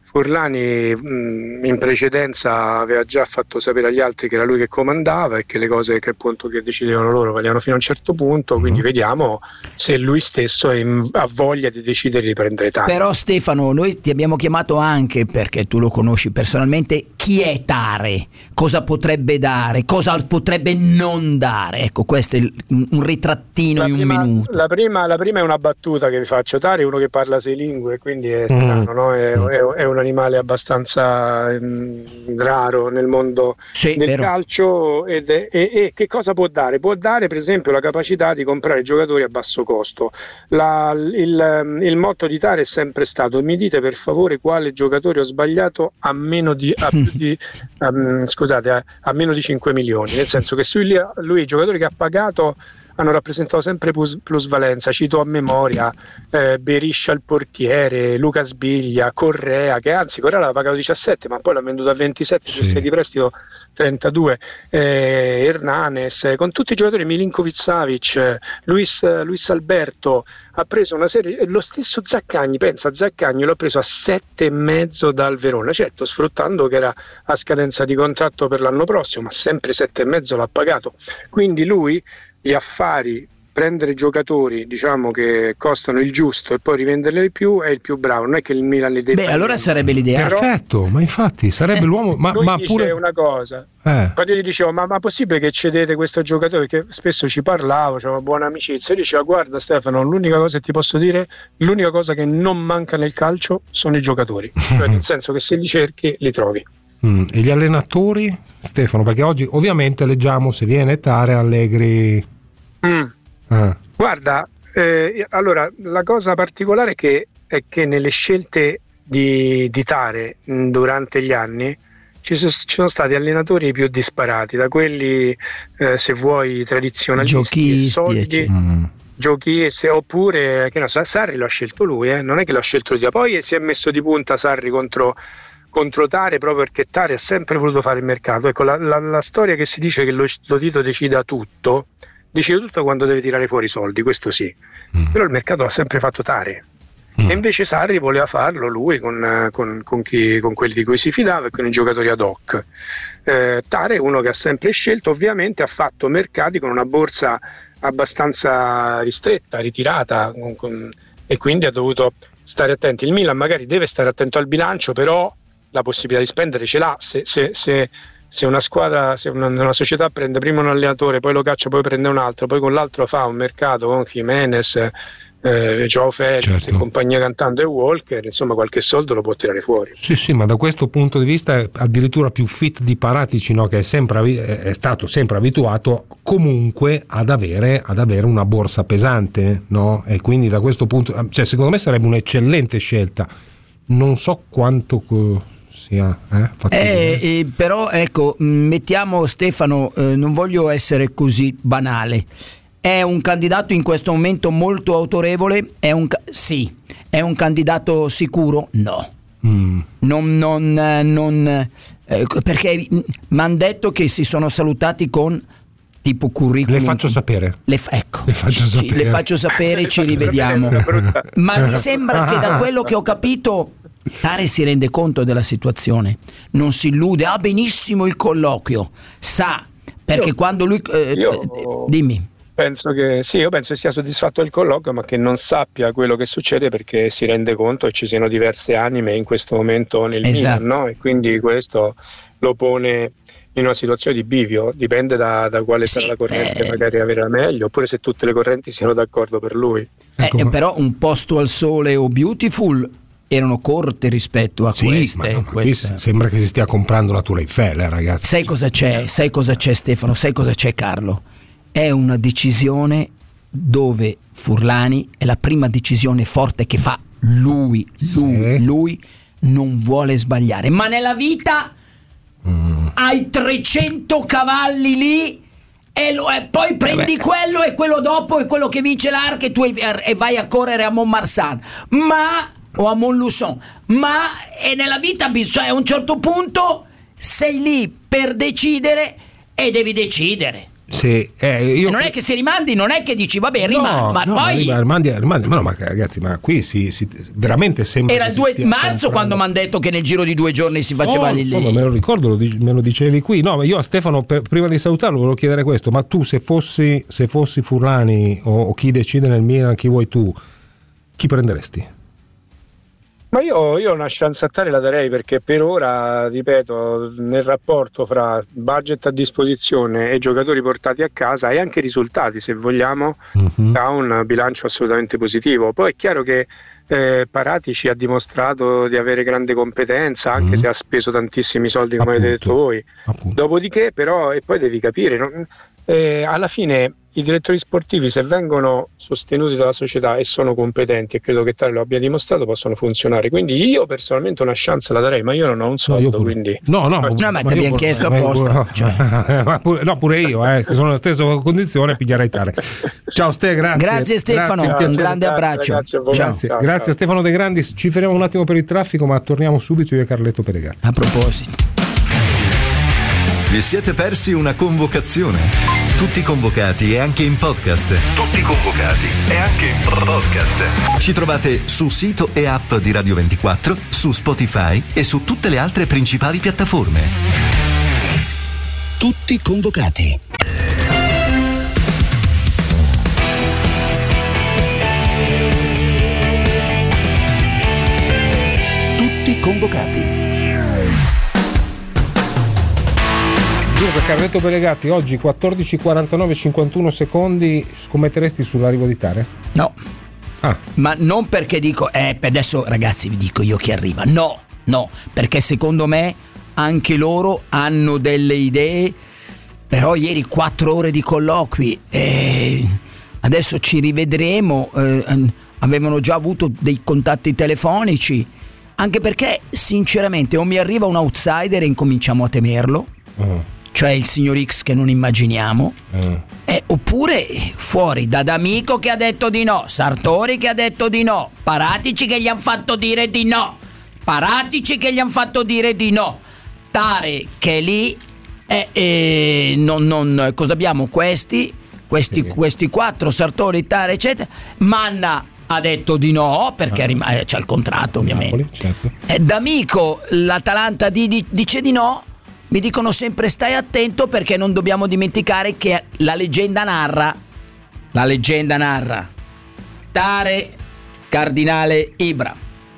Furlani mh, in precedenza aveva già fatto sapere agli altri che era lui che comandava e che le cose che appunto che decidevano loro valevano fino a un certo punto, mm-hmm. quindi vediamo se lui stesso ha voglia di decidere di prendere Tare. Però Stefano, noi ti abbiamo chiamato anche perché tu lo conosci personalmente. Chi è Tare? Cosa potrebbe dare? Cosa potrebbe non dare? Ecco, questo è il, un ritrattino la in prima, un minuto. La prima, la prima è una battuta che vi faccio. Tare è uno che parla sei lingue, quindi è strano, mm. no? È, è, è un animale abbastanza mh, raro nel mondo sì, del vero. calcio ed è, e, e che cosa può dare? Può dare per esempio la capacità di comprare giocatori a basso costo. La, il, il motto di Tare è sempre stato: mi dite per favore quale giocatore ho sbagliato a meno di, a più di um, scusate a, a meno di cinque milioni, nel senso che lui, lui i giocatori che ha pagato hanno rappresentato sempre plus, plusvalenza. Cito a memoria eh, Beriscia il portiere, Luca Sbiglia, Correa, che anzi Correa l'aveva pagato diciassette ma poi l'ha venduto a ventisette, sì. sei di prestito trentadue, eh, Hernanes, con tutti i giocatori, Milinkovic Savic, Luis, Luis Alberto, ha preso una serie, lo stesso Zaccagni, pensa Zaccagni l'ho preso a sette e mezzo dal Verona, certo sfruttando che era a scadenza di contratto per l'anno prossimo, ma sempre sette e mezzo l'ha pagato, quindi lui gli affari, prendere giocatori diciamo che costano il giusto e poi rivenderli di più, è il più bravo, non è che il Milan li deve. Beh, allora sarebbe l'idea. Perfetto, ma infatti sarebbe eh, l'uomo, ma, lui ma dice pure una cosa. Eh. Quando io gli dicevo ma, ma possibile che cedete questo giocatore, perché spesso ci parlavo, c'era una buona amicizia, e diceva guarda Stefano, l'unica cosa che ti posso dire, l'unica cosa che non manca nel calcio sono i giocatori, cioè nel senso che se li cerchi li trovi. Mm, e gli allenatori, Stefano, perché oggi ovviamente leggiamo se viene Tare, Allegri. Mm. Ah. Guarda, eh, allora la cosa particolare che, è che nelle scelte di, di Tare mh, durante gli anni ci, so, ci sono stati allenatori più disparati, da quelli eh, se vuoi tradizionalisti, giochisti, soldi, mm. giochisti, oppure che no, Sarri lo ha scelto lui, eh? Non è che l'ha scelto lui, poi si è messo di punta Sarri contro contro Tare proprio perché Tare ha sempre voluto fare il mercato. Ecco, la, la, la storia che si dice che lo, lo Tito decida tutto, decide tutto quando deve tirare fuori i soldi, questo sì, mm. però il mercato l'ha sempre fatto Tare. Mm. E invece Sarri voleva farlo lui con, con, con, chi, con quelli di cui si fidava e con i giocatori ad hoc. Eh, Tare è uno che ha sempre scelto, ovviamente ha fatto mercati con una borsa abbastanza ristretta, ritirata, con, con, e quindi ha dovuto stare attenti. Il Milan magari deve stare attento al bilancio, però la possibilità di spendere ce l'ha. Se, se, se, se una squadra, se una, una società prende prima un allenatore, poi lo caccia, poi prende un altro, poi con l'altro fa un mercato con Jimenez, Eh, Joao Felix, certo. compagnia cantando e Walker, insomma qualche soldo lo può tirare fuori. Sì, sì, ma da questo punto di vista è addirittura più fit di Paratici, no? Che è sempre è stato sempre abituato comunque ad avere ad avere una borsa pesante, no? E quindi da questo punto, cioè secondo me sarebbe un'eccellente scelta. Non so quanto sia eh, eh, eh, però ecco, mettiamo Stefano, eh, non voglio essere così banale. È un candidato in questo momento molto autorevole? È un sì. È un candidato sicuro? No. Mm. Non, non, non eh, perché mi hanno detto che si sono salutati con tipo curriculum. Le faccio sapere. Le fa- ecco. Le faccio ci, sapere. Le faccio sapere, ci rivediamo. Ma mi sembra che da quello che ho capito Tare si rende conto della situazione. Non si illude. Ha ah, benissimo il colloquio. Sa. Perché io, quando lui eh, io... dimmi. Penso che sì, io penso che sia soddisfatto del colloquio, ma che non sappia quello che succede perché si rende conto che ci siano diverse anime in questo momento nel esatto. Milan, no? E quindi questo lo pone in una situazione di bivio, dipende da, da quale sì, sarà la corrente, beh. magari avere meglio, oppure se tutte le correnti siano d'accordo per lui. Eh, eh, però un posto al sole o Beautiful erano corte rispetto a sì, queste, ma no, queste. Sembra che si stia comprando la Tour Eiffel, eh, ragazzi. Sai cosa c'è? Sai cosa c'è Stefano? Sai cosa c'è Carlo? È una decisione dove Furlani è la prima decisione forte che fa lui, lui, sì. lui non vuole sbagliare, ma nella vita mm. hai trecento cavalli lì e, lo, e poi prendi eh quello e quello dopo e quello che vince l'Arc e tu e vai a correre a Montmarsan, ma o a Montluçon, ma e nella vita cioè a un certo punto sei lì per decidere e devi decidere. Sì, eh, io... non è che se rimandi, non è che dici vabbè rimandi, no, ma no, poi rimandi, rimandi, ma no, ma ragazzi, ma qui si, si veramente sembra era il due marzo quando mi hanno detto che nel giro di due giorni si faceva lì. No, me lo ricordo, lo, me lo dicevi qui. No, ma io a Stefano per, prima di salutarlo volevo chiedere questo: ma tu se fossi se fossi Furlani o, o chi decide nel Milan, chi vuoi tu, chi prenderesti? Ma io, io una chance a Tare la darei perché per ora, ripeto, nel rapporto fra budget a disposizione e giocatori portati a casa e anche risultati, se vogliamo, uh-huh. ha un bilancio assolutamente positivo. Poi è chiaro che eh, Paratici ha dimostrato di avere grande competenza, anche uh-huh. se ha speso tantissimi soldi, come appunto, avete detto voi. Appunto. Dopodiché però, e poi devi capire, non, eh, alla fine i direttori sportivi, se vengono sostenuti dalla società e sono competenti, e credo che Tare lo abbia dimostrato, possono funzionare. Quindi io personalmente una chance la darei, ma io non ho un soldo, no, quindi no no, no ma, ma ti abbiamo chiesto apposta, no, cioè. ma pure, no pure io eh, che sono nella stessa condizione piglierei Tare. Ciao Ste, grazie grazie Stefano, grazie, un grande abbraccio, grazie, grazie, ciao, grazie ciao. A Stefano De Grandi. Ci fermiamo un attimo per il traffico, ma torniamo subito io e Carletto Peregatti. A proposito, vi siete persi una convocazione? Tutti convocati e anche in podcast. Tutti convocati e anche in podcast. Ci trovate su sito e app di Radio ventiquattro, su Spotify e su tutte le altre principali piattaforme. Tutti convocati. Tutti convocati. Dunque, Carletto Peregatti, oggi quattordici quarantanove cinquantuno secondi, scommetteresti sull'arrivo di Tare? No. Ah. Ma non perché dico, eh, adesso ragazzi vi dico io chi arriva. No, no, perché secondo me anche loro hanno delle idee, però ieri quattro ore di colloqui, eh, adesso ci rivedremo, eh, avevano già avuto dei contatti telefonici, anche perché sinceramente o mi arriva un outsider e incominciamo a temerlo, uh-huh. cioè il signor X che non immaginiamo, mm. eh, oppure fuori da D'Amico che ha detto di no, Sartori che ha detto di no, Paratici che gli hanno fatto dire di no, Paratici che gli hanno fatto dire di no, Tare che è lì, eh, eh, non, non, cosa abbiamo? Questi, questi, sì. questi quattro, Sartori, Tare, eccetera. Manna ha detto di no perché ah. rim- eh, c'è il contratto, ovviamente. Napoli, certo. eh, D'Amico, l'Atalanta di, di, dice di no. Mi dicono sempre stai attento perché non dobbiamo dimenticare che la leggenda narra, la leggenda narra, Tare, Cardinale Ibra,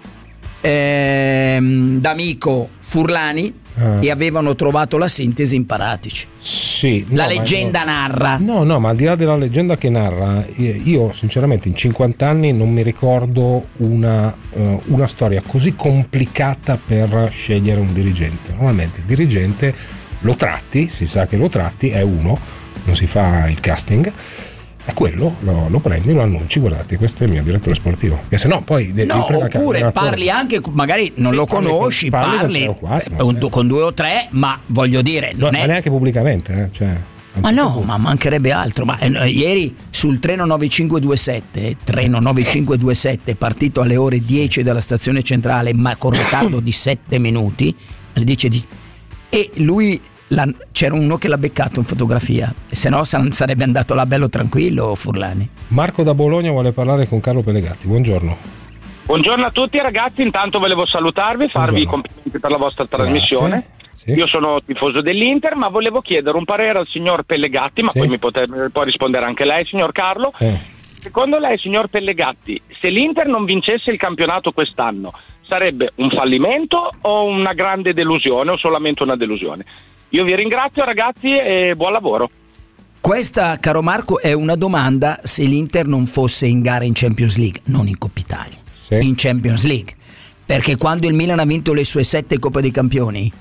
ehm, D'Amico, Furlani ah. e avevano trovato la sintesi in Paratici. Sì, la no, leggenda no, narra. No, no, ma al di là della leggenda che narra, io sinceramente in cinquanta anni non mi ricordo una, uh, una storia così complicata per scegliere un dirigente. Normalmente il dirigente lo tratti, si sa che lo tratti, è uno, non si fa il casting. È quello, lo, lo prendi, lo annunci, guardate, questo è il mio direttore sportivo. Perché se no poi no, oppure parli anche, magari non sì, lo conosci, parli, parli qua, con, no, con due o tre, ma voglio dire, non no, è ma neanche pubblicamente, eh, cioè, ma no, ma mancherebbe altro. Ma eh, ieri sul treno nove cinque due sette, treno nove cinque due sette, partito alle ore dieci dalla stazione centrale, ma con ritardo di sette minuti, alle dieci di e lui La, c'era uno che l'ha beccato in fotografia, se no sarebbe andato là bello tranquillo Furlani. Marco da Bologna vuole parlare con Carlo Pellegatti. Buongiorno. Buongiorno a tutti ragazzi, intanto volevo salutarvi, farvi i complimenti per la vostra trasmissione. Sì. Io sono tifoso dell'Inter, ma volevo chiedere un parere al signor Pellegatti, ma sì. poi mi potrebbe, può rispondere anche lei, signor Carlo. Eh. Secondo lei, signor Pellegatti, se l'Inter non vincesse il campionato quest'anno, sarebbe un fallimento o una grande delusione o solamente una delusione? Io vi ringrazio ragazzi e buon lavoro. Questa, caro Marco, è una domanda se l'Inter non fosse in gara in Champions League, non in Coppa Italia, sì. in Champions League. Perché quando il Milan ha vinto le sue sette Coppe dei Campioni,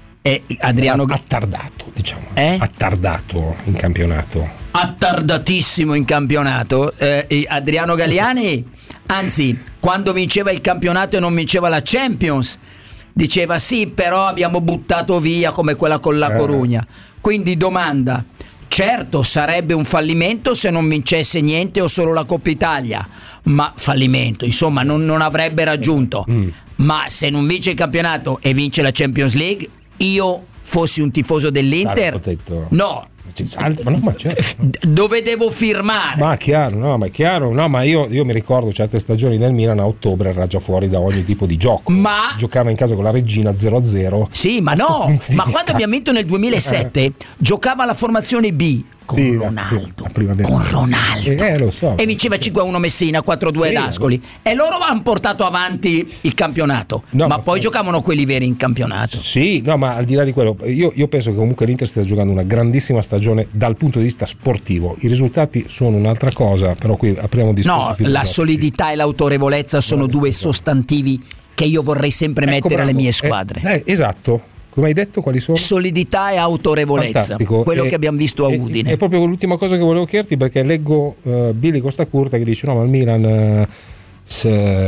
e Adriano attardato, diciamo, eh? attardato in campionato. Attardatissimo in campionato. Eh, Adriano Galliani, anzi, quando vinceva il campionato e non vinceva la Champions, diceva sì, però abbiamo buttato via come quella con la Corugna. Quindi domanda, certo sarebbe un fallimento se non vincesse niente o solo la Coppa Italia, ma fallimento, insomma non, non avrebbe raggiunto. Mm. Ma se non vince il campionato e vince la Champions League, io fossi un tifoso dell'Inter, no, ma no, ma certo. dove devo firmare? Ma chiaro, no, ma è chiaro, no, ma io, io mi ricordo certe stagioni del Milan a ottobre era già fuori da ogni tipo di gioco. Ma giocava in casa con la Regina zero a zero. Sì, ma no, ma quando abbiamo vinto nel duemilasette eh. giocava la formazione B con sì, Ronaldo, prima, prima con Ronaldo eh, lo so. e vinceva cinque a uno Messina, quattro a due sì, Ascoli e loro hanno portato avanti il campionato, no, ma, ma poi giocavano quelli veri in campionato. Sì, no, ma al di là di quello io, io penso che comunque l'Inter stia giocando una grandissima stagione dal punto di vista sportivo. I risultati sono un'altra cosa, però qui apriamo discorsi. No, la solidità e l'autorevolezza sono no, due sostantivi che io vorrei sempre ecco, mettere bravo. alle mie squadre. Eh, eh, esatto. Come hai detto, quali sono? Solidità e autorevolezza. Fantastico. Quello e, che abbiamo visto a Udine. È proprio l'ultima cosa che volevo chiederti, perché leggo uh, Billy Costacurta che dice no, ma il Milan uh, se,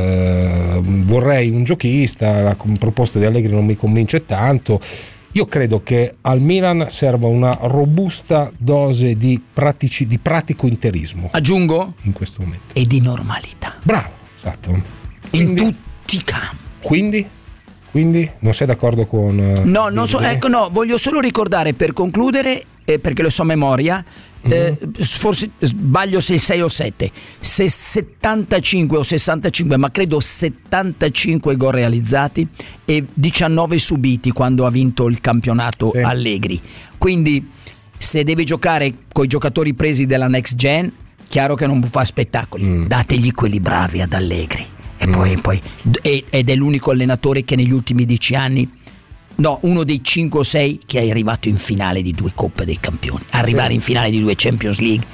uh, vorrei un giochista, la proposta di Allegri non mi convince tanto. Io credo che al Milan serva una robusta dose di, pratici, di pratico interismo. Aggiungo? In questo momento. E di normalità. Bravo, esatto. Quindi, in tutti i campi. Quindi? Quindi non sei d'accordo con... Uh, no, non so, ecco, no, voglio solo ricordare per concludere, eh, perché lo so a memoria, eh, mm-hmm. forse sbaglio se sei o sette, se settantacinque o sessantacinque, ma credo settantacinque gol realizzati e diciannove subiti quando ha vinto il campionato sì. Allegri. Quindi se devi giocare con i giocatori presi della next gen, chiaro che non fa spettacoli, mm. dategli quelli bravi ad Allegri. E poi, mm. poi ed è l'unico allenatore che negli ultimi dieci anni, no, uno dei cinque o sei che è arrivato in finale di due Coppe dei Campioni. Arrivare sì. in finale di due Champions League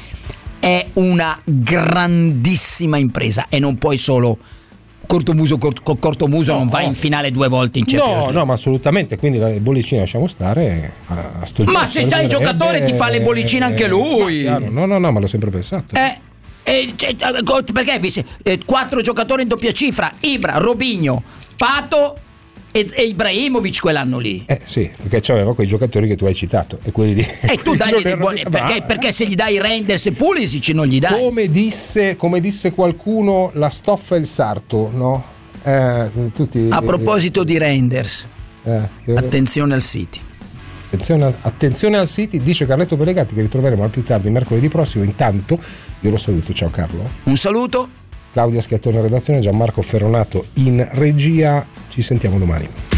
è una grandissima impresa e non puoi solo cortomuso cort, cortomuso no, non va in finale due volte in Champions no, League. No, ma assolutamente, quindi le bollicine lasciamo stare a, a sto ma se c'è il giocatore ti fa le bollicine anche lui. No, no, no, ma l'ho sempre pensato. Eh E, perché eh, quattro giocatori in doppia cifra, Ibra, Robinho, Pato e, e Ibrahimovic quell'anno lì. Eh sì, perché c'aveva quei giocatori che tu hai citato e quelli lì. E tu dai dei buoni, perché, perché se gli dai Reinders e Pulisic non gli dai. Come disse, come disse qualcuno, la stoffa e il sarto, no? Eh, tutti, a proposito di Reinders, eh, attenzione al City. Attenzione, attenzione al City, dice Carletto Pellegatti, che ritroveremo al più tardi mercoledì prossimo. Intanto io lo saluto, ciao Carlo. Un saluto. Claudia Schiattone in redazione, Gianmarco Ferronato in regia, ci sentiamo domani.